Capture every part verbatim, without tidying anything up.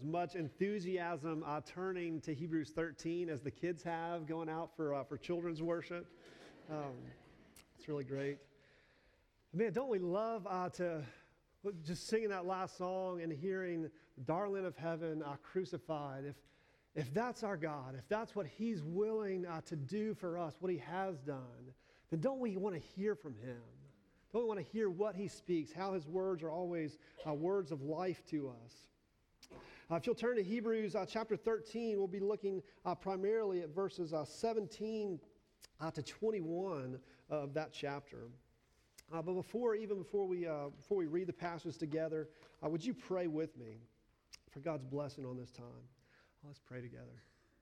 as much enthusiasm uh, turning to Hebrews thirteen as the kids have going out for uh, for children's worship. Um, it's really great. Man, don't we love uh, to just singing that last song and hearing Darling of Heaven uh, crucified. If if that's our God, if that's what he's willing uh, to do for us, what he has done, then don't we want to hear from him? Don't we want to hear what he speaks, how his words are always uh, words of life to us? Uh, if you'll turn to Hebrews uh, chapter thirteen, we'll be looking uh, primarily at verses uh, seventeen uh, to twenty-one of that chapter. Uh, but before, even before we uh, before we read the passage together, uh, would you pray with me for God's blessing on this time? Let's pray together.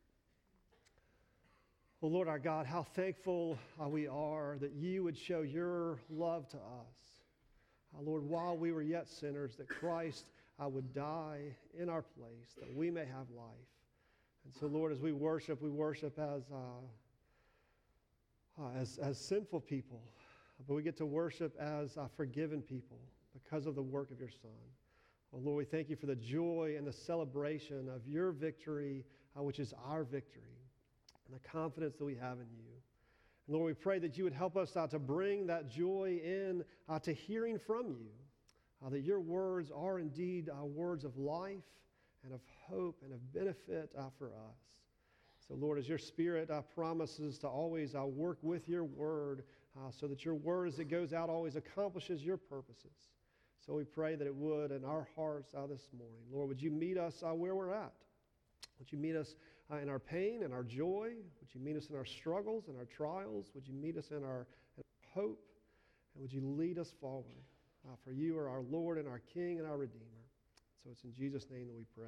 Well, Lord our God, how thankful uh, we are that you would show your love to us. Uh, Lord, while we were yet sinners, that Christ uh, would die in our place, that we may have life. And so, Lord, as we worship, we worship as uh, uh, as, as sinful people, but we get to worship as uh, forgiven people because of the work of your Son. Well, Lord, we thank you for the joy and the celebration of your victory, uh, which is our victory, and the confidence that we have in you. And Lord, we pray that you would help us uh, to bring that joy in uh, to hearing from you, uh, that your words are indeed uh, words of life and of hope and of benefit uh, for us. So, Lord, as your Spirit uh, promises to always uh, work with your word, uh, so that your word as it goes out always accomplishes your purposes. So we pray that it would in our hearts uh, this morning. Lord, would you meet us uh, where we're at? Would you meet us uh, in our pain and our joy? Would you meet us in our struggles and our trials? Would you meet us in our, in our hope? And would you lead us forward? Uh, for you are our Lord and our King and our Redeemer. So it's in Jesus' name that we pray.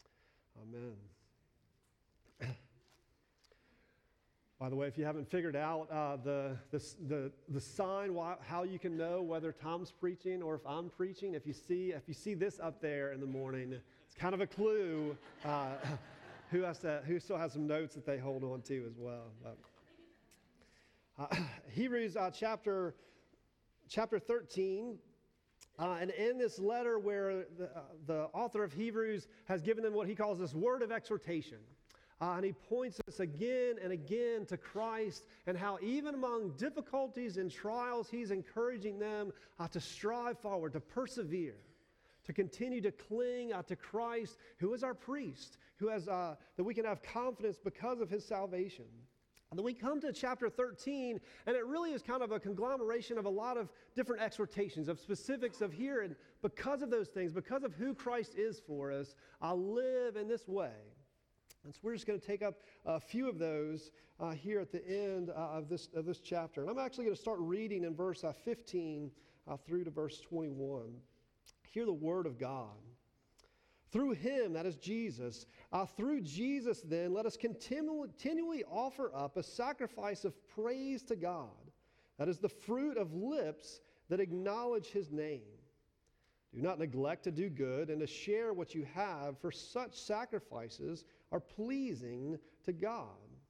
Amen. By the way, if you haven't figured out uh, the, the, the, the sign, why, how you can know whether Tom's preaching or if I'm preaching, if you see, if you see this up there in the morning, it's kind of a clue uh, who, has to, who still has some notes that they hold on to as well. But, uh, Hebrews uh, chapter, chapter thirteen, uh, and in this letter where the, uh, the author of Hebrews has given them what he calls this word of exhortation. Uh, and he points us again and again to Christ and how even among difficulties and trials, he's encouraging them uh, to strive forward, to persevere, to continue to cling uh, to Christ, who is our priest, who has uh, that we can have confidence because of his salvation. And then we come to chapter thirteen, and it really is kind of a conglomeration of a lot of different exhortations, of specifics of here. And because of those things, because of who Christ is for us, I'll live in this way. And so we're just going to take up a few of those uh, here at the end uh, of this of this chapter. And I'm actually going to start reading in verse uh, fifteen uh, through to verse twenty-one. Hear the word of God. Through him, that is Jesus, uh, through Jesus then, let us continually, continually offer up a sacrifice of praise to God. That is the fruit of lips that acknowledge his name. Do not neglect to do good and to share what you have, for such sacrifices are pleasing to God.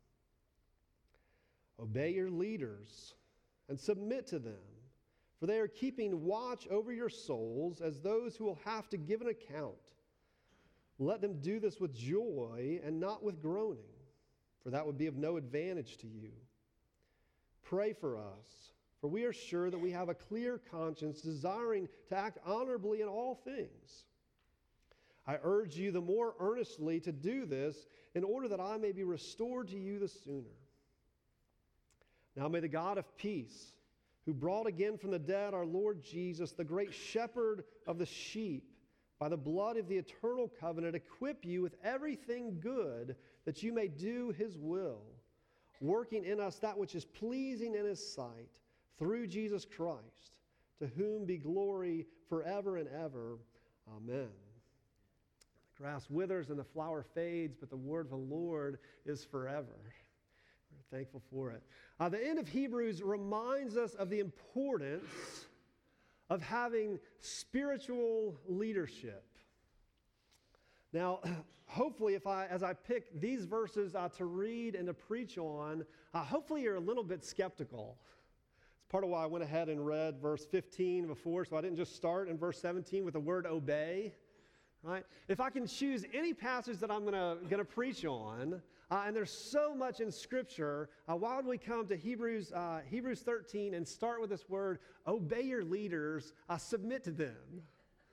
Obey your leaders and submit to them, for they are keeping watch over your souls as those who will have to give an account. Let them do this with joy and not with groaning, for that would be of no advantage to you. Pray for us, for we are sure that we have a clear conscience, desiring to act honorably in all things. I urge you the more earnestly to do this in order that I may be restored to you the sooner. Now may the God of peace, who brought again from the dead our Lord Jesus, the great shepherd of the sheep, by the blood of the eternal covenant, equip you with everything good that you may do his will, working in us that which is pleasing in his sight, through Jesus Christ, to whom be glory forever and ever. Amen. The grass withers and the flower fades, but the word of the Lord is forever. We're thankful for it. Uh, the end of Hebrews reminds us of the importance of having spiritual leadership. Now, hopefully, if I, as I pick these verses uh, to read and to preach on, uh, hopefully you're a little bit skeptical. It's part of why I went ahead and read verse fifteen before, so I didn't just start in verse seventeen with the word obey. right? If I can choose any passage that I'm gonna, gonna preach on, uh, and there's so much in Scripture, uh, why would we come to Hebrews, uh, Hebrews thirteen and start with this word, obey your leaders, uh, submit to them?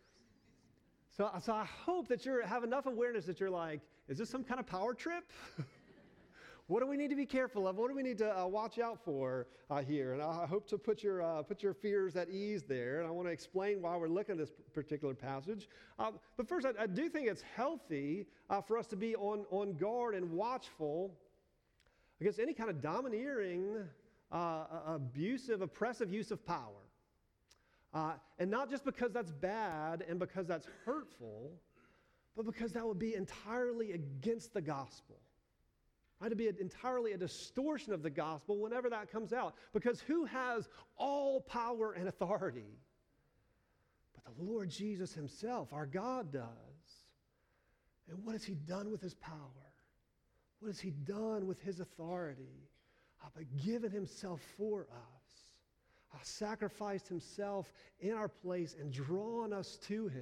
So, so I hope that you have enough awareness that you're like, is this some kind of power trip? What do we need to be careful of? What do we need to uh, watch out for uh, here? And I hope to put your uh, put your fears at ease there. And I want to explain why we're looking at this particular passage. Uh, but first, I, I do think it's healthy uh, for us to be on, on guard and watchful against any kind of domineering, uh, abusive, oppressive use of power. Uh, and not just because that's bad and because that's hurtful, but because that would be entirely against the gospel. Right, to be a, entirely a distortion of the gospel whenever that comes out. Because who has all power and authority? But the Lord Jesus himself, our God, does. And what has he done with his power? What has he done with his authority? Uh, but given himself for us, uh, sacrificed himself in our place and drawn us to him.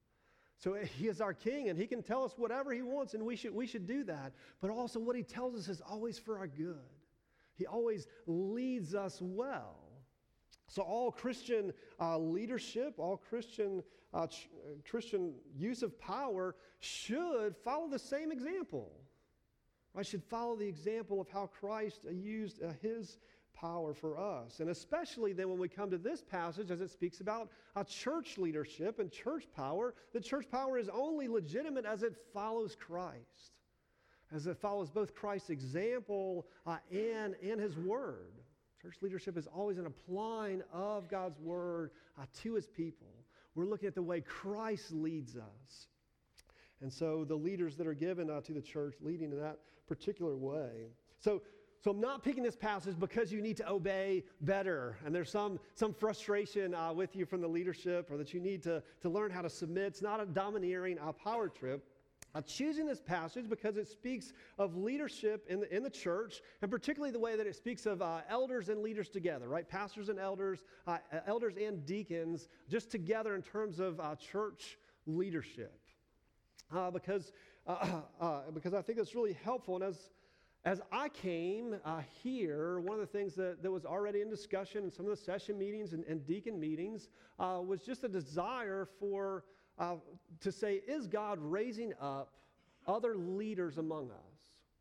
So he is our king, and he can tell us whatever he wants, and we should, we should do that. But also what he tells us is always for our good. He always leads us well. So all Christian uh, leadership, all Christian, uh, ch- Christian use of power should follow the same example. Right? Should follow the example of how Christ uh, used uh, his power for us. And especially then when we come to this passage as it speaks about uh, church leadership and church power, the church power is only legitimate as it follows Christ, as it follows both Christ's example uh, and, and his word. Church leadership is always an applying of God's word uh, to his people. We're looking at the way Christ leads us. And so the leaders that are given uh, to the church leading in that particular way. So So I'm not picking this passage because you need to obey better, and there's some, some frustration uh, with you from the leadership, or that you need to, to learn how to submit. It's not a domineering uh, power trip. I'm choosing this passage because it speaks of leadership in the, in the church, and particularly the way that it speaks of uh, elders and leaders together, right? Pastors and elders, uh, elders and deacons, just together in terms of uh, church leadership. Uh, because, uh, uh, because I think it's really helpful, and as As I came uh, here, one of the things that, that was already in discussion in some of the session meetings and, and deacon meetings uh, was just a desire for, uh, to say, is God raising up other leaders among us?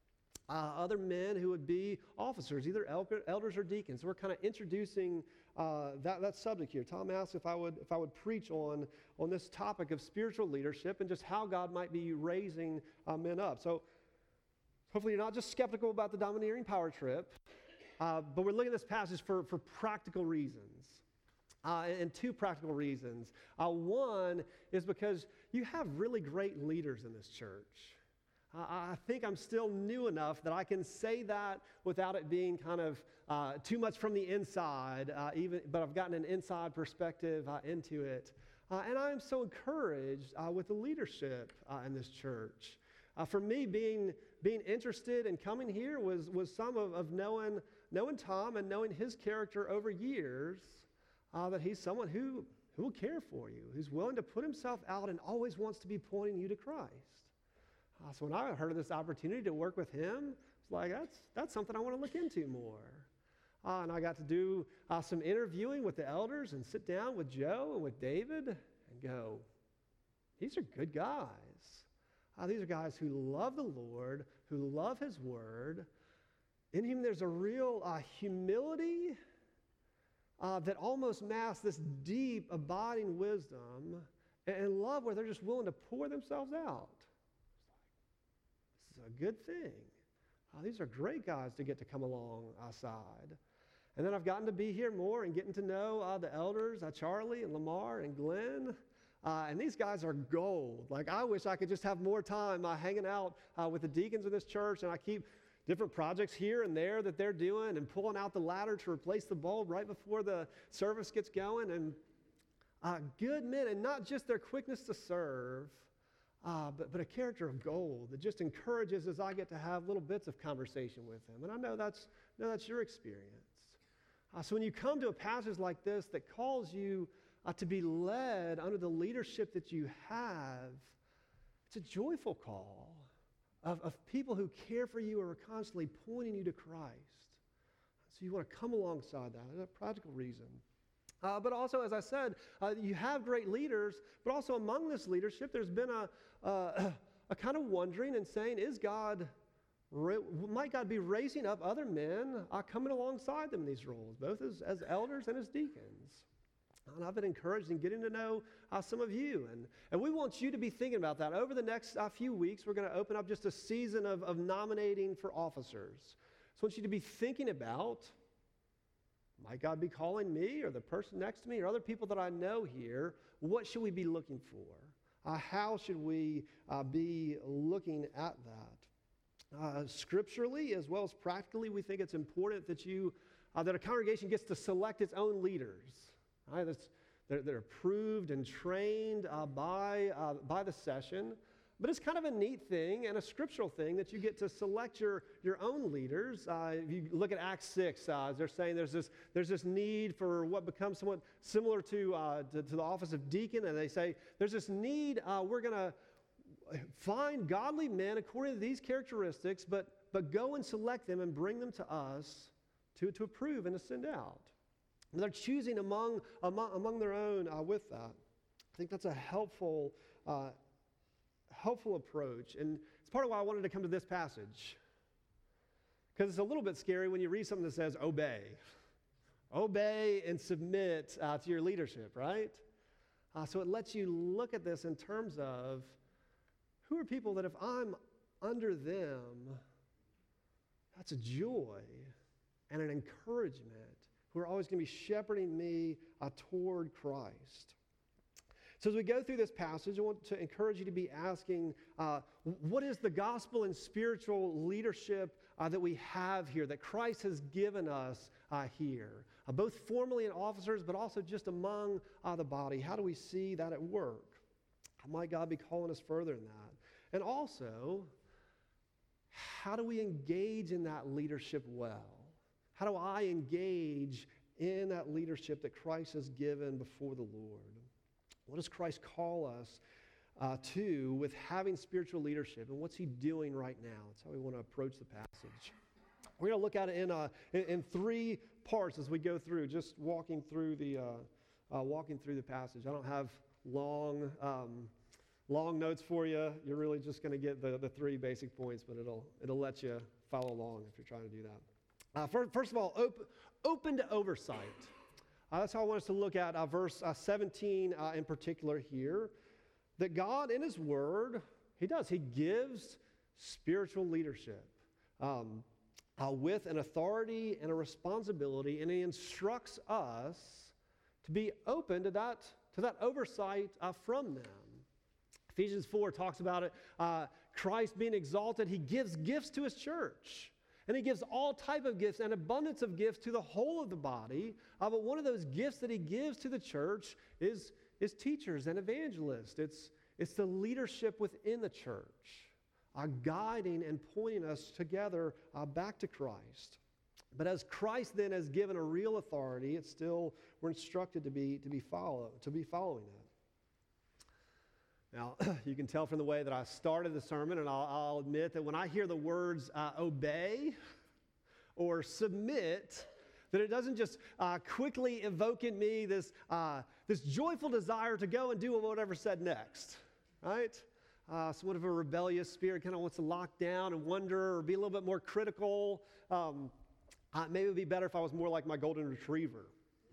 Uh, other men who would be officers, either elder, elders or deacons. So we're kind of introducing uh, that, that subject here. Tom asked if I would if I would preach on, on this topic of spiritual leadership and just how God might be raising uh, men up. So hopefully you're not just skeptical about the domineering power trip, uh, but we're looking at this passage for, for practical reasons, uh, and two practical reasons. Uh, one is because you have really great leaders in this church. Uh, I think I'm still new enough that I can say that without it being kind of uh, too much from the inside, uh, even, but I've gotten an inside perspective uh, into it. Uh, and I am so encouraged uh, with the leadership uh, in this church. Uh, for me, being being interested in coming here was was some of, of knowing knowing Tom and knowing his character over years, uh, that he's someone who, who will care for you, who's willing to put himself out and always wants to be pointing you to Christ. Uh, so when I heard of this opportunity to work with him, it's like, that's, that's something I want to look into more. Uh, and I got to do uh, some interviewing with the elders and sit down with Joe and with David and go, these are good guys. Uh, these are guys who love the Lord, who love his word. In whom there's a real uh, humility uh, that almost masks this deep, abiding wisdom and, and love where they're just willing to pour themselves out. It's like, this is a good thing. Uh, these are great guys to get to come alongside. And then I've gotten to be here more and getting to know uh, the elders, uh, Charlie and Lamar and Glenn. Uh, and these guys are gold. Like, I wish I could just have more time uh, hanging out uh, with the deacons in this church, and I keep different projects here and there that they're doing and pulling out the ladder to replace the bulb right before the service gets going. And uh, good men, and not just their quickness to serve, uh, but, but a character of gold that just encourages as I get to have little bits of conversation with them. And I know that's, know that's your experience. Uh, so when you come to a passage like this that calls you Uh, to be led under the leadership that you have, It's a joyful call of, of people who care for you or are constantly pointing you to Christ. So you want to come alongside that. That's a practical reason. Uh, but also, as I said, uh, you have great leaders, but also among this leadership, there's been a, uh, a kind of wondering and saying, is God, ra- might God be raising up other men uh, coming alongside them in these roles, both as, as elders and as deacons? And I've been encouraged in getting to know uh, some of you. And, and we want you to be thinking about that. Over the next uh, few weeks, we're going to open up just a season of, of nominating for officers. So I want you to be thinking about, might God be calling me or the person next to me or other people that I know here? What should we be looking for? Uh, how should we uh, be looking at that? Uh, scripturally as well as practically, we think it's important that you uh, that a congregation gets to select its own leaders. Right? That's, they're, they're approved and trained uh, by uh, by the session. But it's kind of a neat thing and a scriptural thing that you get to select your, your own leaders. Uh, if you look at Acts six, uh, they're saying there's this, there's this need for what becomes somewhat similar to, uh, to, to the office of deacon, and they say there's this need, uh, we're going to find godly men according to these characteristics, but, but go and select them and bring them to us to, to approve and to send out. And they're choosing among, among, among their own uh, with that. I think that's a helpful uh helpful approach, and it's part of why I wanted to come to this passage, because it's a little bit scary when you read something that says obey obey and submit uh, to your leadership, right? Uh, so it lets you look at this in terms of who are people that if I'm under them, that's a joy and an encouragement, who are always going to be shepherding me uh, toward Christ. So as we go through this passage, I want to encourage you to be asking, uh, what is the gospel and spiritual leadership uh, that we have here, that Christ has given us uh, here, uh, both formally in officers, but also just among uh, the body? How do we see that at work? Might God be calling us further in that? And also, how do we engage in that leadership well? How do I engage in that leadership that Christ has given before the Lord? What does Christ call us uh, to with having spiritual leadership, and what's he doing right now? That's how we want to approach the passage. We're going to look at it in, uh, in, in three parts as we go through, just walking through the uh, uh, walking through the passage. I don't have long um, long notes for you. You're really just going to get the, the three basic points, but it'll it'll let you follow along if you're trying to do that. Uh, first, first of all, op- open to oversight. Uh, that's how I want us to look at uh, verse uh, seventeen uh, in particular here, that God in his word, he does, he gives spiritual leadership um, uh, with an authority and a responsibility, and he instructs us to be open to that, to that oversight uh, from them. Ephesians four talks about it, uh, Christ being exalted, he gives gifts to his church. And he gives all type of gifts and abundance of gifts to the whole of the body. Uh, but one of those gifts that he gives to the church is, is teachers and evangelists. It's, it's the leadership within the church, uh, guiding and pointing us together uh, back to Christ. But as Christ then has given a real authority, it's still, we're instructed to be, to be, follow, to be following it. Now, you can tell from the way that I started the sermon, and I'll, I'll admit that when I hear the words uh, obey or submit, that it doesn't just uh, quickly evoke in me this, uh, this joyful desire to go and do whatever said next, right? Uh, somewhat of a rebellious spirit kind of wants to lock down and wonder or be a little bit more critical. Um, uh, maybe it would be better if I was more like my golden retriever.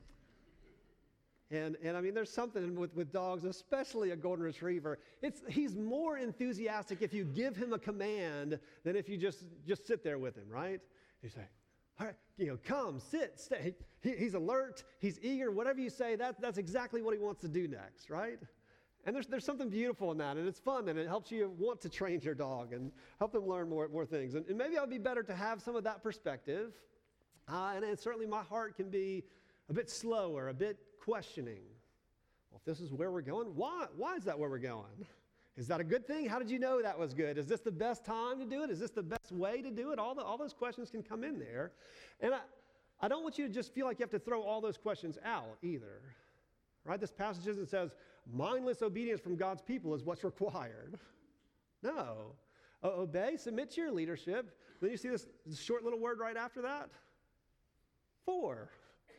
And, and I mean, there's something with, with dogs, especially a golden retriever. It's, he's more enthusiastic if you give him a command than if you just, just sit there with him, right? You say, all right, you know, come, sit, stay. He, he's alert, he's eager, whatever you say, that, that's exactly what he wants to do next, right? And there's, there's something beautiful in that, and it's fun, and it helps you want to train your dog and help them learn more, more things. And, and maybe it would be better to have some of that perspective. Uh, and, and certainly my heart can be a bit slower, a bit questioning. Well, if this is where we're going, why? Why is that where we're going? Is that a good thing? How did you know that was good? Is this the best time to do it? Is this the best way to do it? All, the, all those questions can come in there. And I, I don't want you to just feel like you have to throw all those questions out either. Right? This passage isn't says mindless obedience from God's people is what's required. No. O- obey, submit to your leadership. Then you see this short little word right after that? For.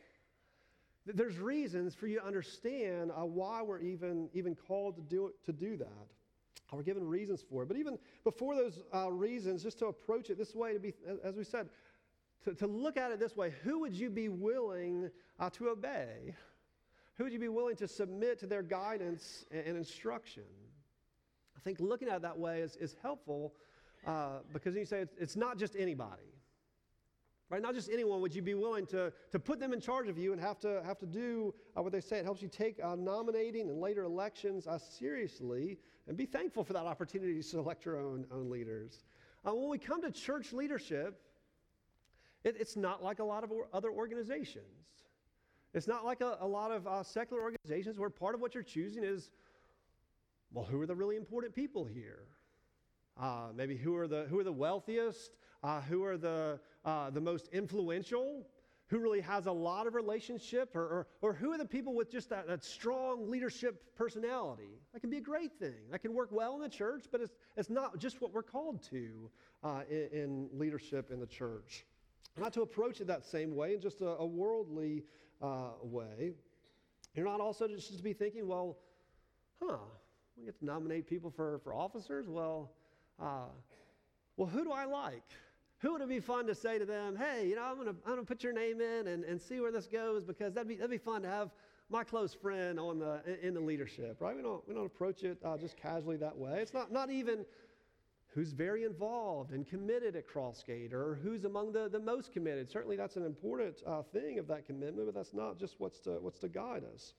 There's reasons for you to understand uh, why we're even, even called to do, it, to do that. We're given reasons for it. But even before those uh, reasons, just to approach it this way, to be, as we said, to, to look at it this way, who would you be willing uh, to obey? Who would you be willing to submit to their guidance and, and instruction? I think looking at it that way is, is helpful uh, because you say it's, it's not just anybody. Right? Not just anyone. Would you be willing to, to put them in charge of you and have to have to do uh, what they say? It helps you take uh, nominating and later elections uh, seriously and be thankful for that opportunity to select your own, own leaders. Uh, when we come to church leadership, it, it's not like a lot of or, other organizations. It's not like a, a lot of uh, secular organizations where part of what you're choosing is, well, who are the really important people here? Uh, maybe who are the who are the wealthiest? Uh, who are the uh, the most influential? Who really has a lot of relationship? Or, or, or who are the people with just that, that strong leadership personality? That can be a great thing. That can work well in the church, but it's, it's not just what we're called to uh, in, in leadership in the church. Not to approach it that same way, in just a, a worldly uh, way. You're not also just to be thinking, well, huh, we get to nominate people for, for officers? Well, uh, well, who do I like? Who would it be fun to say to them, hey, you know, I'm going to I'm gonna put your name in and, and see where this goes, because that'd be that'd be fun to have my close friend on the in the leadership, right? We don't we don't approach it uh, just casually that way. It's not not even who's very involved and committed at Crossgate or who's among the, the most committed. Certainly that's an important uh, thing of that commitment, but that's not just what's to what's to guide us.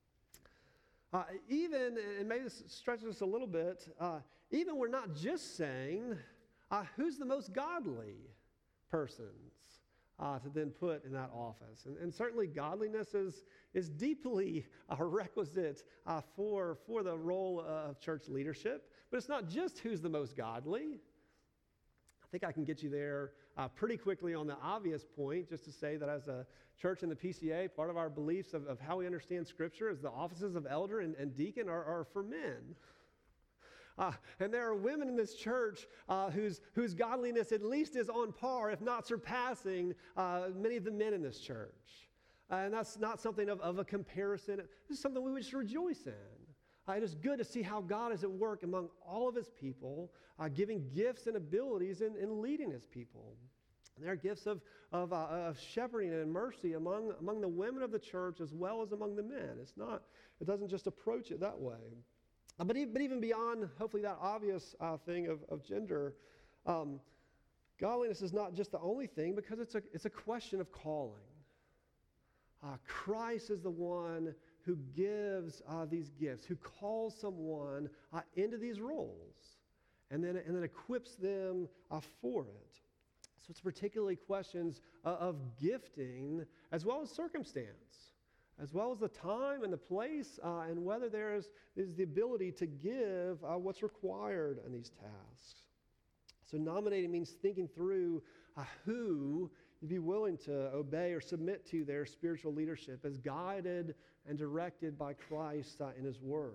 Uh, even, and maybe this stretches us a little bit, uh, even we're not just saying uh, who's the most godly persons uh, to then put in that office. And, and certainly godliness is, is deeply a requisite uh, for, for the role of church leadership. But it's not just who's the most godly. I think I can get you there uh, pretty quickly on the obvious point, just to say that as a church in the P C A, part of our beliefs of, of how we understand Scripture is the offices of elder and, and deacon are, are for men. Uh, and there are women in this church uh, whose, whose godliness at least is on par, if not surpassing, uh, many of the men in this church. Uh, and that's not something of, of a comparison. This is something we would just rejoice in. Uh, it is good to see how God is at work among all of his people, uh, giving gifts and abilities in, in leading his people. And there are gifts of, of, uh, of shepherding and mercy among, among the women of the church as well as among the men. It's not, it doesn't just approach it that way. Uh, but, even, but even beyond, hopefully, that obvious uh, thing of, of gender, um, godliness is not just the only thing, because it's a, it's a question of calling. Uh, Christ is the one who gives uh, these gifts, who calls someone uh, into these roles, and then, and then equips them uh, for it. So it's particularly questions uh, of gifting as well as circumstance, as well as the time and the place, uh, and whether there is, is the ability to give uh, what's required in these tasks. So nominating means thinking through uh, who you'd be willing to obey or submit to their spiritual leadership as guided and directed by Christ uh, in his word.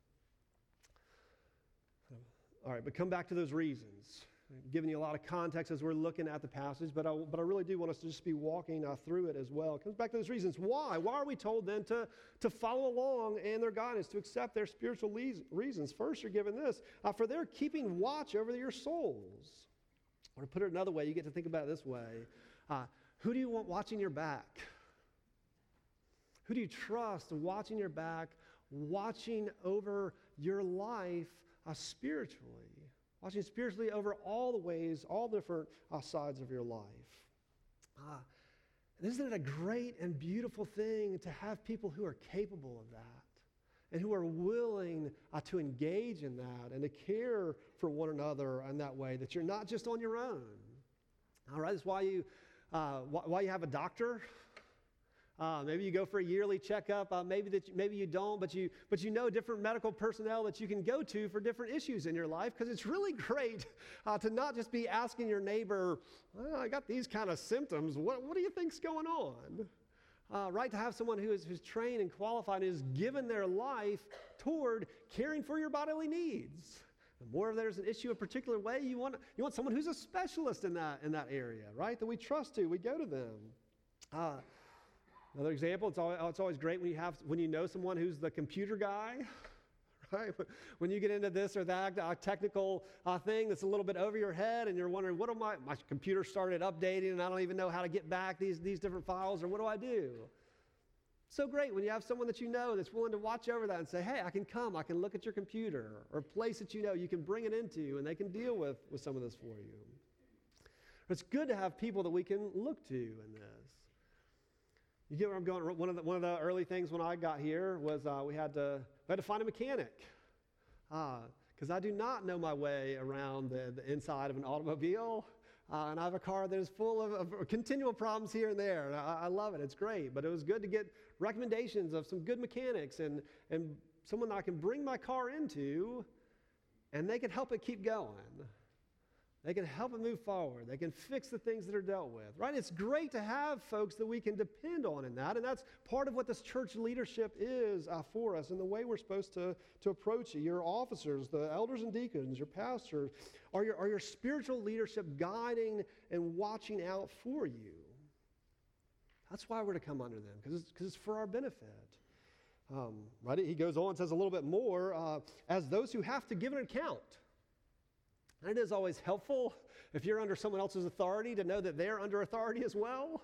All right, but come back to those reasons. I'm giving you a lot of context as we're looking at the passage, but I, but I really do want us to just be walking uh, through it as well. It comes back to those reasons. Why? Why are we told then to, to follow along in their guidance, to accept their spiritual le- reasons? First, you're given this, uh, for they're keeping watch over your souls. Or to put it another way, you get to think about it this way. Uh, who do you want watching your back? Who do you trust watching your back, watching over your life uh, spiritually? Watching spiritually over all the ways, all different uh, sides of your life. Uh, and isn't it a great and beautiful thing to have people who are capable of that and who are willing uh, to engage in that and to care for one another in that way, that you're not just on your own. All right, that's why you, uh, wh- why you have a doctor. Uh, maybe you go for a yearly checkup. Uh, maybe that you, maybe you don't, but you but you know different medical personnel that you can go to for different issues in your life, because it's really great uh, to not just be asking your neighbor, well, I got these kind of symptoms. What what do you think's going on? Uh, right, to have someone who is who's trained and qualified and has given their life toward caring for your bodily needs. The more there's an issue a particular way, you want you want someone who's a specialist in that in that area, right? That we trust to. We go to them. Uh, another example, it's always, it's always great when you have when you know someone who's the computer guy, right? When you get into this or that uh, technical uh, thing that's a little bit over your head, and you're wondering, what am I? My computer started updating, and I don't even know how to get back these these different files, or what do I do? So great when you have someone that you know that's willing to watch over that and say, hey, I can come, I can look at your computer, or a place that you know you can bring it into, and they can deal with, with some of this for you. It's good to have people that we can look to in this. You get where I'm going? One of the, one of the early things when I got here was uh, we, had to, we had to find a mechanic. Because uh, I do not know my way around the, the inside of an automobile. Uh, and I have a car that is full of, of continual problems here and there. And I, I love it. It's great. But it was good to get recommendations of some good mechanics and, and someone that I can bring my car into, and they can help it keep going. They can help it move forward. They can fix the things that are dealt with, right? It's great to have folks that we can depend on in that, and that's part of what this church leadership is uh, for us and the way we're supposed to, to approach it. Your officers, the elders and deacons, your pastors, are your, are your spiritual leadership guiding and watching out for you. That's why we're to come under them, because it's, it's for our benefit. Um, right? He goes on and says a little bit more, uh, as those who have to give an account. And it is always helpful if you're under someone else's authority to know that they're under authority as well.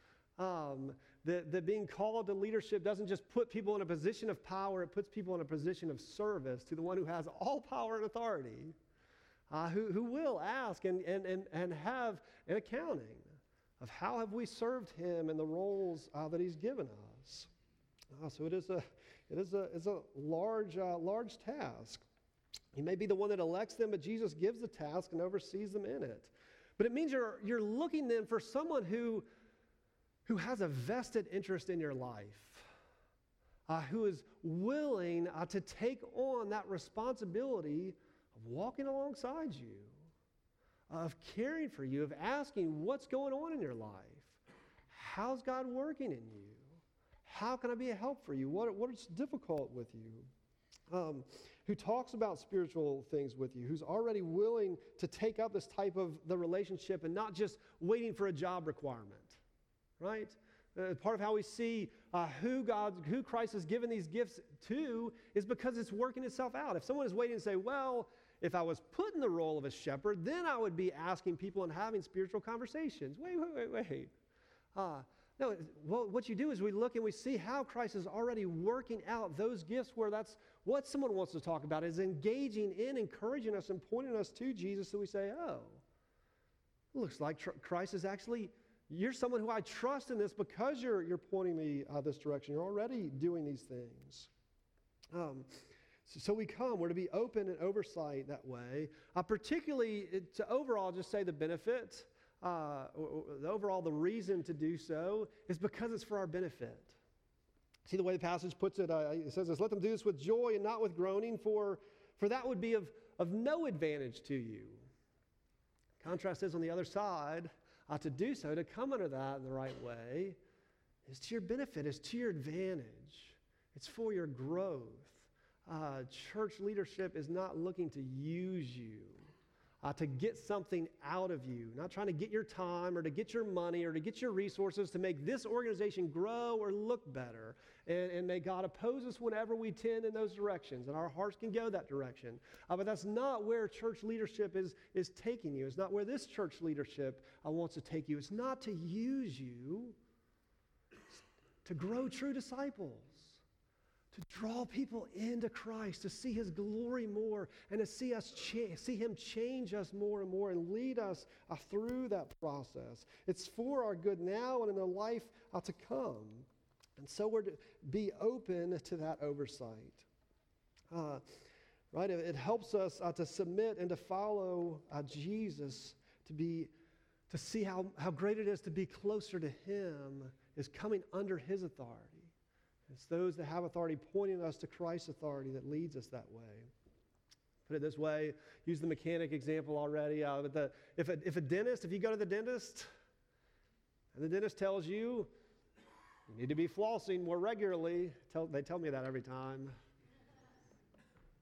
Um, that, that being called to leadership doesn't just put people in a position of power, it puts people in a position of service to the one who has all power and authority, uh, who, who will ask and, and, and, and have an accounting of how have we served him in the roles uh, that he's given us. Uh, so it is a, it is a, it's a large, uh, large task. He may be the one that elects them, but Jesus gives the task and oversees them in it. But it means you're, you're looking then for someone who, who has a vested interest in your life, uh, who is willing uh, to take on that responsibility of walking alongside you, of caring for you, of asking what's going on in your life. How's God working in you? How can I be a help for you? What, what is difficult with you? Um, who talks about spiritual things with you, who's already willing to take up this type of the relationship and not just waiting for a job requirement, right? Uh, part of how we see uh, who God, who Christ has given these gifts to is because it's working itself out. If someone is waiting to say, well, if I was put in the role of a shepherd, then I would be asking people and having spiritual conversations. Wait, wait, wait, wait. Uh, No, well, what you do is we look and we see how Christ is already working out those gifts where that's what someone wants to talk about, is engaging in, encouraging us and pointing us to Jesus, so we say, oh, it looks like tr- Christ is actually, you're someone who I trust in this because you're, you're pointing me uh, this direction. You're already doing these things. Um, so, so we come, we're to be open and oversight that way, uh, particularly to overall just say the benefit. Uh, the overall, the reason to do so is because it's for our benefit. See the way the passage puts it? Uh, it says this, let them do this with joy and not with groaning, for, for that would be of, of no advantage to you. Contrast is on the other side, uh, to do so, to come under that in the right way, is to your benefit, is to your advantage. It's for your growth. Uh, church leadership is not looking to use you. Uh, to get something out of you, not trying to get your time or to get your money or to get your resources to make this organization grow or look better. And, and may God oppose us whenever we tend in those directions, and our hearts can go that direction. Uh, but that's not where church leadership is, is taking you. It's not where this church leadership uh, wants to take you. It's not to use you to grow true disciples, to draw people into Christ, to see his glory more, and to see us cha- see him change us more and more and lead us uh, through that process. It's for our good now and in the life uh, to come. And so we're to be open to that oversight. Uh, right? It, it helps us uh, to submit and to follow uh, Jesus, to be to see how, how great it is to be closer to him, is coming under his authority. It's those that have authority pointing us to Christ's authority that leads us that way. Put it this way, use the mechanic example already. Uh, but the, if, a, if a dentist, if you go to the dentist, and the dentist tells you, you need to be flossing more regularly, tell, they tell me that every time.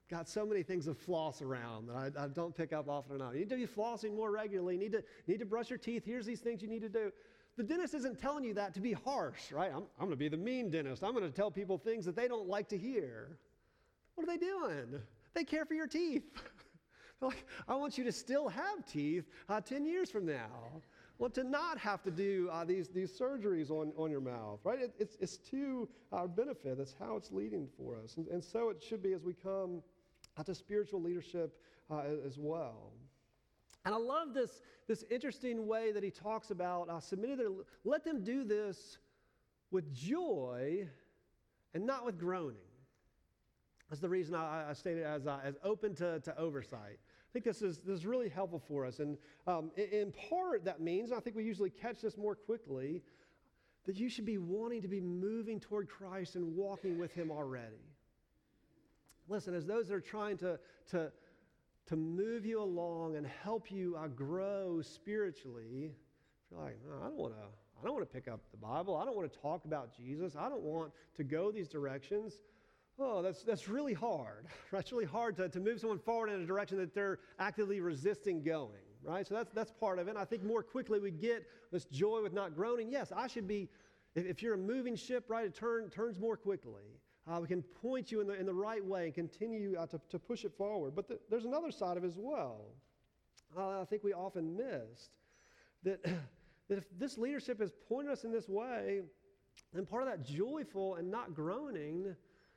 got so many things to floss around that I, I don't pick up often enough. You need to be flossing more regularly. You need to, need to brush your teeth. Here's these things you need to do. The dentist isn't telling you that to be harsh, right? I'm, I'm going to be the mean dentist. I'm going to tell people things that they don't like to hear. What are they doing? They care for your teeth. Like, I want you to still have teeth uh, ten years from now. I want to not have to do uh, these, these surgeries on, on your mouth, right? It, it's, it's to our benefit. That's how it's leading for us. And, and so it should be as we come uh, to spiritual leadership uh, as well. And I love this, this interesting way that he talks about uh, submitting their, let them do this with joy and not with groaning. That's the reason I, I stated as, uh, as open to, to oversight. I think this is, this is really helpful for us. And um, in, in part that means, and I think we usually catch this more quickly, that you should be wanting to be moving toward Christ and walking with him already. Listen, as those that are trying to, to, to move you along and help you uh, grow spiritually, if you're like, no, I don't want to I don't want to pick up the Bible. I don't want to talk about Jesus. I don't want to go these directions. Oh, that's that's really hard. It's really hard to, to move someone forward in a direction that they're actively resisting going, right? So that's that's part of it. And I think more quickly we get this joy with not groaning. Yes, I should be, if, if you're a moving ship, right, it turn, turns more quickly. Uh, we can point you in the in the right way and continue uh, to, to push it forward. But the, there's another side of it as well. Uh, I think we often missed that, that if this leadership is pointing us in this way, then part of that joyful and not groaning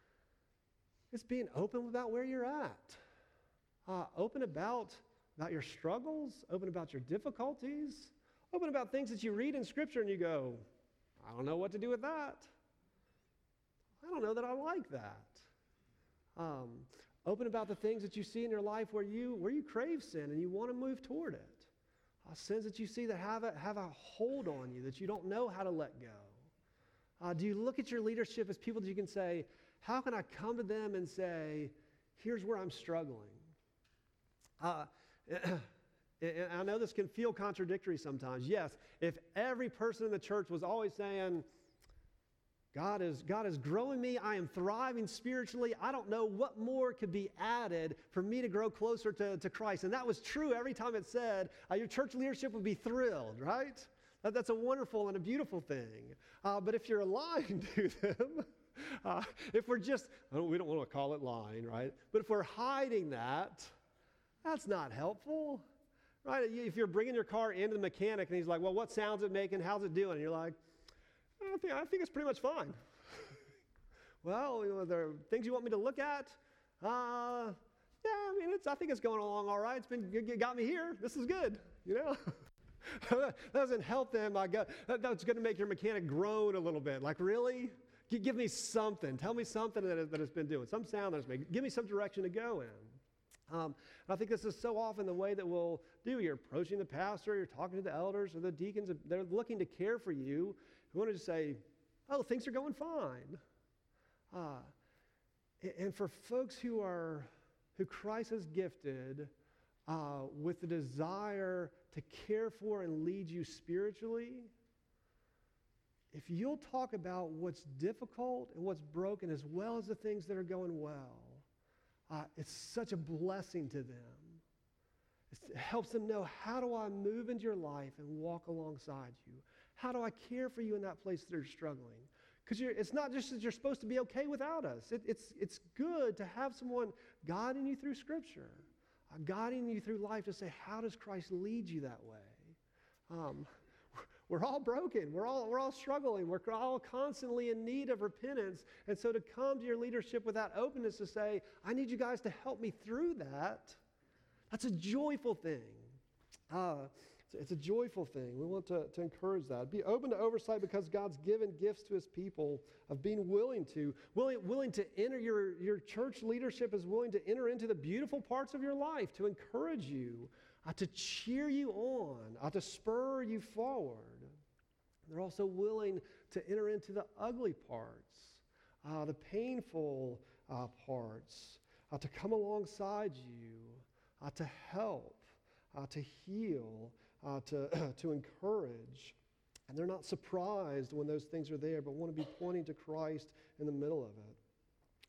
is being open about where you're at. Uh, open about, about your struggles, open about your difficulties, open about things that you read in Scripture and you go, I don't know what to do with that. I don't know that I like that. Um, open about the things that you see in your life where you where you crave sin and you want to move toward it. Uh, sins that you see that have a, have a hold on you that you don't know how to let go. Uh, do you look at your leadership as people that you can say, how can I come to them and say, here's where I'm struggling? Uh, and I know this can feel contradictory sometimes. Yes, if every person in the church was always saying, God is, God is growing me, I am thriving spiritually, I don't know what more could be added for me to grow closer to, to Christ. And that was true every time it said, uh, your church leadership would be thrilled, right? That, that's a wonderful and a beautiful thing. Uh, but if you're lying to them, uh, if we're just, I don't, we don't want to call it lying, right? But if we're hiding that, that's not helpful, right? If you're bringing your car into the mechanic and he's like, well, what sound's it making? How's it doing? And you're like, I think, I think it's pretty much fine. Well, you know, there are things you want me to look at? Uh, yeah, I mean, it's, I think it's going along all right. It's been, it got me here. This is good, you know? That doesn't help them. I got, that, that's going to make your mechanic groan a little bit. Like, really? G- give me something. Tell me something that, it, that it's been doing. Some sound that it's making. Give me some direction to go in. Um, and I think this is so often the way that we'll do. You're approaching the pastor, you're talking to the elders or the deacons. They're looking to care for you. We want to just say, oh, things are going fine. Uh, and for folks who are, who Christ has gifted uh, with the desire to care for and lead you spiritually, if you'll talk about what's difficult and what's broken as well as the things that are going well, uh, it's such a blessing to them. It's, it helps them know, how do I move into your life and walk alongside you? How do I care for you in that place that you're struggling? Because it's not just that you're supposed to be okay without us. It, it's, it's good to have someone guiding you through Scripture, uh, guiding you through life to say, how does Christ lead you that way? Um, we're all broken. We're all, we're all struggling. We're all constantly in need of repentance. And so to come to your leadership with that openness to say, I need you guys to help me through that, that's a joyful thing. Uh, It's a joyful thing. We want to, to encourage that. Be open to oversight because God's given gifts to his people of being willing to, willing, willing to enter, your, your church leadership is willing to enter into the beautiful parts of your life, to encourage you, uh, to cheer you on, uh, to spur you forward. They're also willing to enter into the ugly parts, uh, the painful uh, parts, uh, to come alongside you, uh, to help, uh, to heal, Uh, to, to encourage. And they're not surprised when those things are there, but want to be pointing to Christ in the middle of it.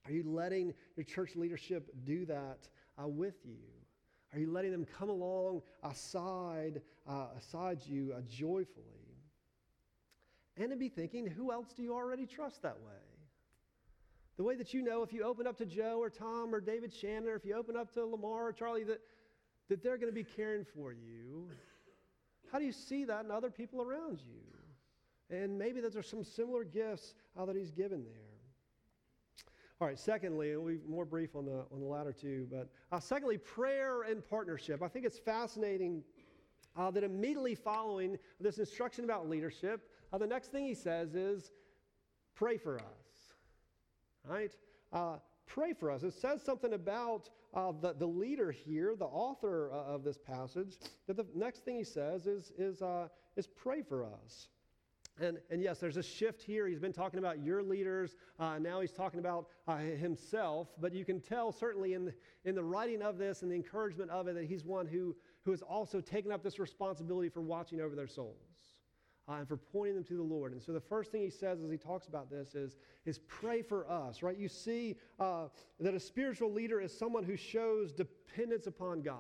Are you letting your church leadership do that uh, with you? Are you letting them come along aside, uh, aside you uh, joyfully? And to be thinking, who else do you already trust that way? The way that you know if you open up to Joe or Tom or David Shannon, or if you open up to Lamar or Charlie, that, that they're going to be caring for you. How do you see that in other people around you? And maybe that there's some similar gifts uh, that he's given there. All right, secondly, and we'll be more brief on the, on the latter two, but uh, secondly, prayer and partnership. I think it's fascinating uh, that immediately following this instruction about leadership, uh, the next thing he says is, pray for us, right? Uh, pray for us. It says something about uh, the, the leader here, the author uh, of this passage, that the next thing he says is, is, uh, is pray for us. And, and yes, there's a shift here. He's been talking about your leaders. Uh, now he's talking about uh, himself. But you can tell certainly in the, in the writing of this and the encouragement of it that he's one who, who has also taken up this responsibility for watching over their souls uh, and for pointing them to the Lord. And so the first thing he says as he talks about this is, is pray for us, right? You see uh, that a spiritual leader is someone who shows dependence upon God.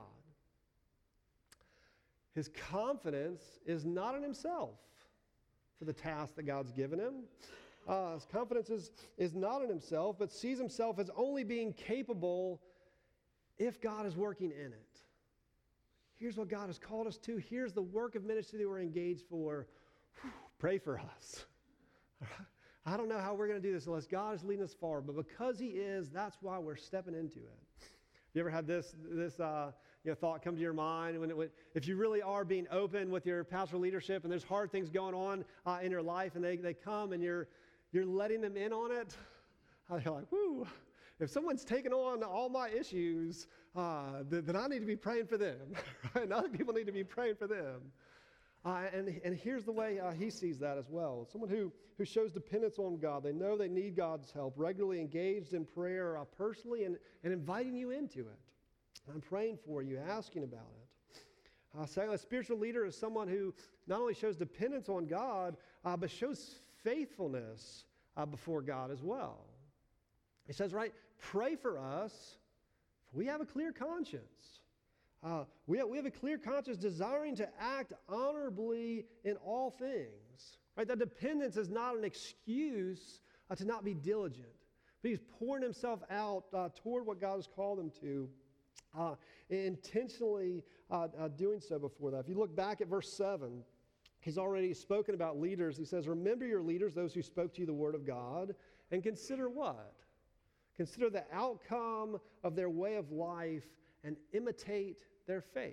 His confidence is not in himself for the task that God's given him. Uh, his confidence is, is not in himself, but sees himself as only being capable if God is working in it. Here's what God has called us to. Here's the work of ministry that we're engaged for. Whew, pray for us. I don't know how we're going to do this unless God is leading us forward, but because he is, that's why we're stepping into it. You ever had this, this uh, you know, thought come to your mind when, it, when if you really are being open with your pastoral leadership and there's hard things going on uh, in your life and they, they come and you're you're letting them in on it, uh, you're like, whoo, if someone's taking on all my issues, uh, then, then I need to be praying for them, right? And other people need to be praying for them. Uh, and, and here's the way uh, he sees that as well. Someone who, who shows dependence on God. They know they need God's help, regularly engaged in prayer uh, personally and, and inviting you into it. I'm praying for you, asking about it. Uh, second, a spiritual leader is someone who not only shows dependence on God, uh, but shows faithfulness uh, before God as well. He says, right, pray for us, for we have a clear conscience. Uh, we, have, we have a clear conscience desiring to act honorably in all things. Right? That dependence is not an excuse uh, to not be diligent, but he's pouring himself out uh, toward what God has called him to, uh, intentionally uh, uh, doing so before that. If you look back at verse seven, he's already spoken about leaders. He says, remember your leaders, those who spoke to you the word of God, and consider what? Consider the outcome of their way of life and imitate their faith.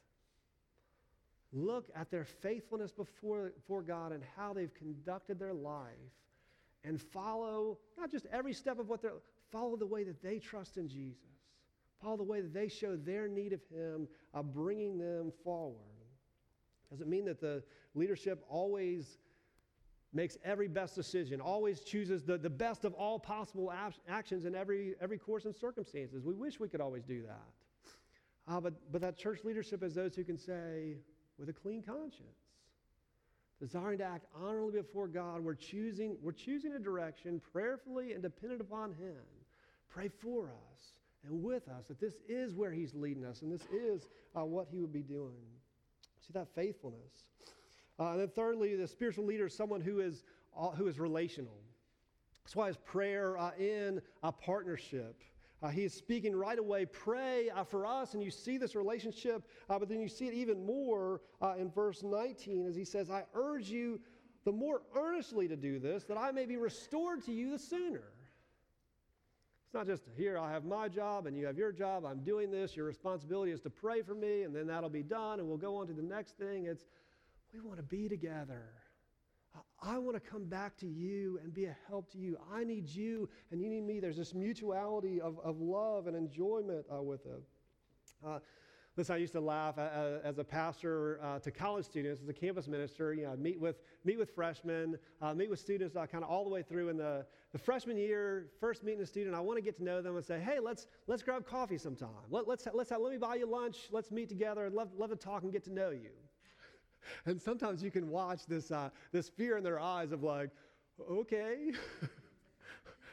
Look at their faithfulness before, before God and how they've conducted their life and follow, not just every step of what they're, follow the way that they trust in Jesus. Follow the way that they show their need of him, uh, bringing them forward. Does it mean that the leadership always makes every best decision, always chooses the, the best of all possible ap- actions in every, every course and circumstances? We wish we could always do that. Uh, but, but that church leadership is those who can say, with a clean conscience, desiring to act honorably before God, we're choosing, we're choosing a direction prayerfully and dependent upon him. Pray for us and with us that this is where he's leading us and this is uh, what he would be doing. See that faithfulness. Uh, and then thirdly, the spiritual leader is someone who is, uh, who is relational. That's why his prayer uh, in a partnership. Uh, he is speaking right away, pray uh, for us, and you see this relationship, uh, but then you see it even more uh, in verse nineteen as he says, I urge you the more earnestly to do this, that I may be restored to you the sooner. It's not just, here, I have my job, and you have your job, I'm doing this, your responsibility is to pray for me, and then that'll be done, and we'll go on to the next thing. It's, we want to be together. I want to come back to you and be a help to you. I need you and you need me. There's this mutuality of, of love and enjoyment uh, with it. Uh, listen, I used to laugh uh, as a pastor uh, to college students, as a campus minister. You know, I'd meet with, meet with freshmen, uh, meet with students uh, kind of all the way through in the, the freshman year, first meeting a student. I want to get to know them and say, hey, let's let's grab coffee sometime. Let, let's, let's have, let me buy you lunch. Let's meet together. I'd love, love to talk and get to know you. And sometimes you can watch this uh, this fear in their eyes of like, okay.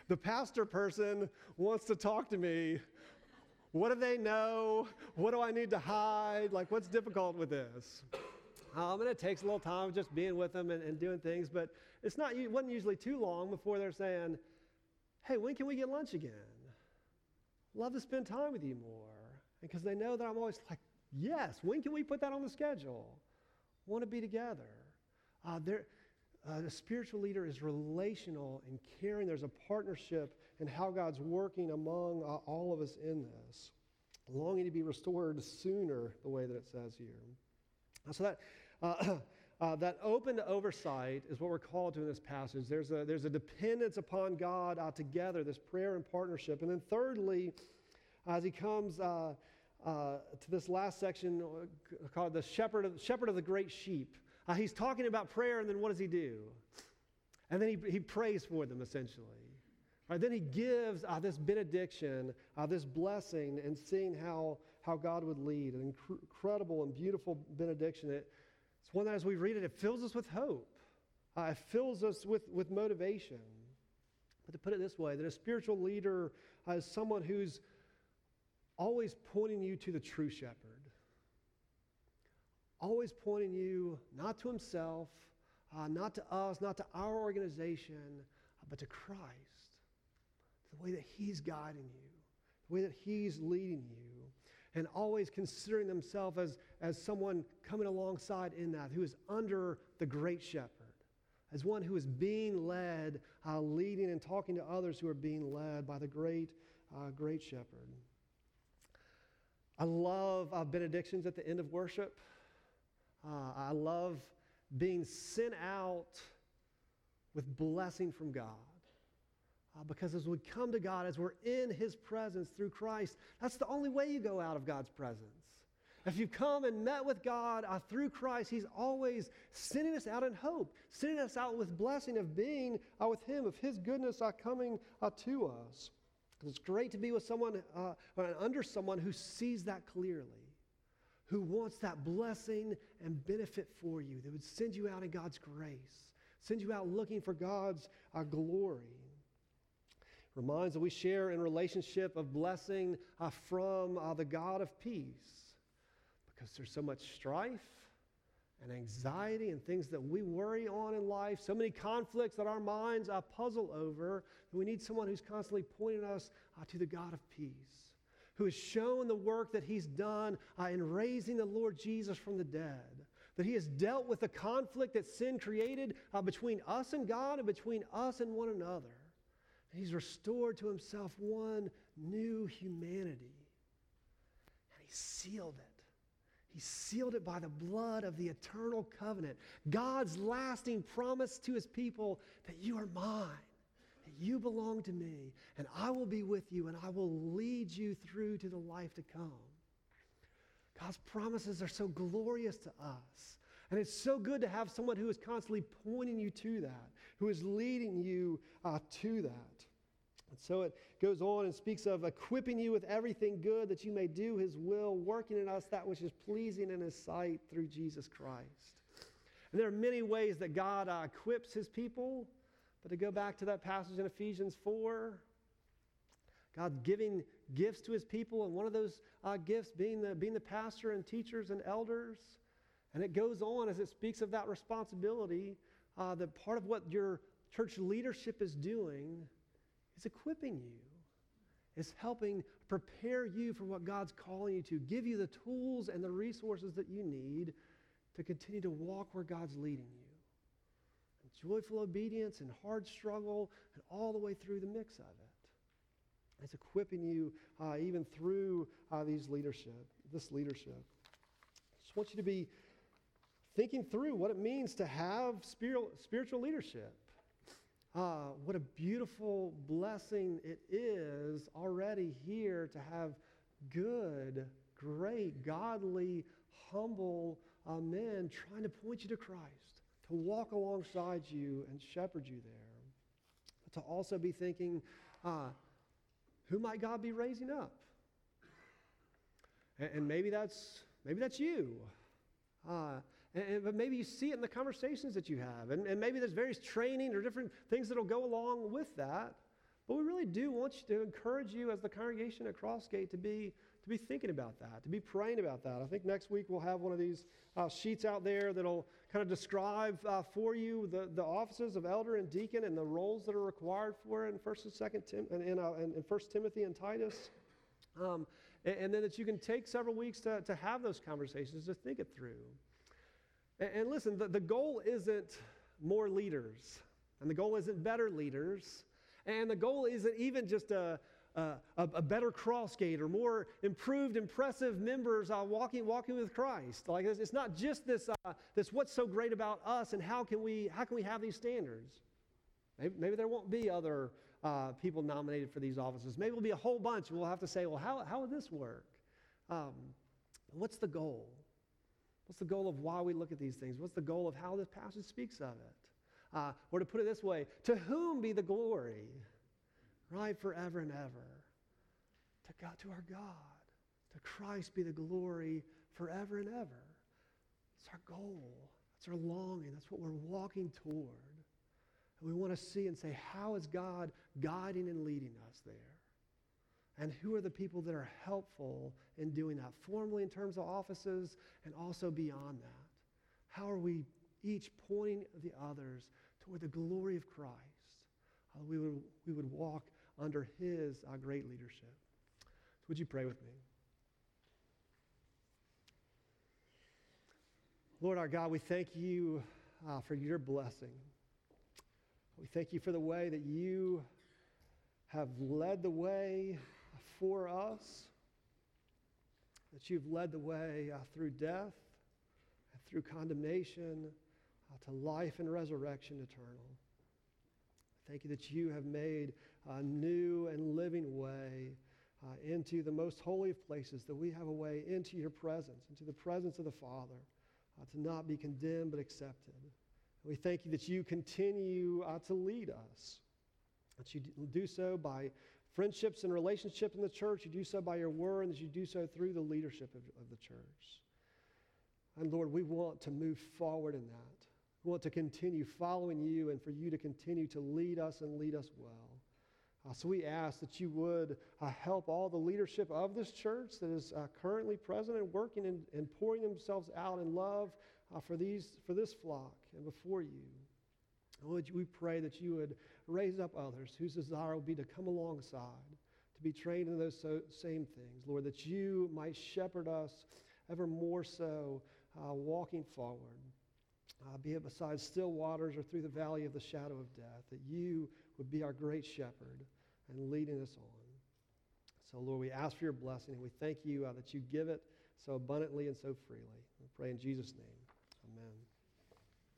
the pastor person wants to talk to me. What do they know? What do I need to hide? Like, what's difficult with this? Um, and it takes a little time just being with them and, and doing things, but it's not, it wasn't usually too long before they're saying, hey, when can we get lunch again? Love to spend time with you more. Because they know that I'm always like, yes, when can we put that on the schedule? Want to be together. Uh, there, uh, the spiritual leader is relational and caring. There's a partnership in how God's working among uh, all of us in this. Longing to be restored sooner, the way that it says here. So that uh, uh, that open to oversight is what we're called to in this passage. There's a, there's a dependence upon God uh, together, this prayer and partnership. And then thirdly, as he comes uh, uh, to this last section uh, called the shepherd of, shepherd of the great sheep, uh, he's talking about prayer, and then what does he do? And then he, he prays for them, essentially. Right, then he gives uh, this benediction, uh, this blessing, and seeing how, how God would lead. An inc- incredible and beautiful benediction. It, it's one that as we read it, it fills us with hope. Uh, it fills us with, with motivation. But to put it this way, that a spiritual leader uh, is someone who's always pointing you to the true shepherd. Always pointing you not to himself, uh, not to us, not to our organization, uh, but to Christ. The way that he's guiding you, the way that he's leading you, and always considering himself as, as someone coming alongside in that, who is under the great shepherd, as one who is being led, uh, leading and talking to others who are being led by the great, uh, great shepherd. I love uh, benedictions at the end of worship. Uh, I love being sent out with blessing from God. Uh, because as we come to God, as we're in his presence through Christ, that's the only way you go out of God's presence. If you come and met with God uh, through Christ, he's always sending us out in hope, sending us out with blessing of being uh, with him, of his goodness uh, coming uh, to us. It's great to be with someone, uh, or under someone who sees that clearly, who wants that blessing and benefit for you, that would send you out in God's grace, send you out looking for God's uh, glory. Reminds that we share in relationship of blessing uh, from uh, the God of peace, because there's so much strife and anxiety and things that we worry on in life, so many conflicts that our minds uh, puzzle over, that we need someone who's constantly pointing us uh, to the God of peace, who has shown the work that he's done uh, in raising the Lord Jesus from the dead, that he has dealt with the conflict that sin created uh, between us and God and between us and one another. And he's restored to himself one new humanity. And he sealed it. He sealed it by the blood of the eternal covenant. God's lasting promise to his people that you are mine, that you belong to me, and I will be with you, and I will lead you through to the life to come. God's promises are so glorious to us. And it's so good to have someone who is constantly pointing you to that, who is leading you uh, to that. And so it goes on and speaks of equipping you with everything good that you may do his will, working in us that which is pleasing in his sight through Jesus Christ. And there are many ways that God uh, equips his people. But to go back to that passage in Ephesians four, God's giving gifts to his people, and one of those uh, gifts being the, being the pastor and teachers and elders. And it goes on as it speaks of that responsibility, uh, that part of what your church leadership is doing is equipping you, is helping prepare you for what God's calling you to, give you the tools and the resources that you need to continue to walk where God's leading you. And joyful obedience and hard struggle and all the way through the mix of it. It's equipping you uh, even through uh, these leadership, this leadership. I just want you to be thinking through what it means to have spiritual, spiritual leadership. Uh, what a beautiful blessing it is already here to have good, great, godly, humble uh, men trying to point you to Christ, to walk alongside you and shepherd you there. But to also be thinking, uh, who might God be raising up? And, and maybe that's maybe that's you. Uh, And, and, but maybe you see it in the conversations that you have. And, and maybe there's various training or different things that will go along with that. But we really do want you to encourage you as the congregation at Crossgate to be to be thinking about that, to be praying about that. I think next week we'll have one of these uh, sheets out there that'll kind of describe uh, for you the, the offices of elder and deacon and the roles that are required for it in First and Second Tim and in, uh, in, in First Timothy and Titus, um, and, and then that you can take several weeks to to have those conversations, to think it through. And, and listen, the, the goal isn't more leaders, and the goal isn't better leaders, and the goal isn't even just a Uh, a, a better Crossgate or more improved, impressive members uh, walking walking with Christ. Like it's, it's not just this uh, this what's so great about us and how can we how can we have these standards. Maybe, maybe there won't be other uh, people nominated for these offices. Maybe it'll be a whole bunch, and we'll have to say, well, how how would this work? Um, what's the goal? What's the goal of why we look at these things? What's the goal of how this passage speaks of it? Uh, or to put it this way, to whom be the glory? Right, forever and ever. To God, to our God. To Christ be the glory forever and ever. It's our goal. That's our longing. That's what we're walking toward. And we want to see and say, how is God guiding and leading us there? And who are the people that are helpful in doing that, formally in terms of offices and also beyond that? How are we each pointing the others toward the glory of Christ? Uh, we would, we would walk under his uh, great leadership. So would you pray with me? Lord our God, we thank you uh, for your blessing. We thank you for the way that you have led the way for us, that you've led the way uh, through death, through condemnation, uh, to life and resurrection eternal. Thank you that you have made a new and living way uh, into the most holy of places, that we have a way into your presence, into the presence of the Father, uh, to not be condemned but accepted. And we thank you that you continue uh, to lead us, that you do so by friendships and relationships in the church, you do so by your word, and that you do so through the leadership of, of the church. And Lord, we want to move forward in that. We want to continue following you and for you to continue to lead us and lead us well. Uh, so we ask that you would uh, help all the leadership of this church that is uh, currently present and working and, and pouring themselves out in love uh, for these for this flock and before you. Lord, we pray that you would raise up others whose desire will be to come alongside, to be trained in those so, same things. Lord, that you might shepherd us ever more so uh, walking forward. Uh, be it beside still waters or through the valley of the shadow of death, that you would be our great shepherd and leading us on. So, Lord, we ask for your blessing, and we thank you uh, that you give it so abundantly and so freely. We pray in Jesus' name. Amen.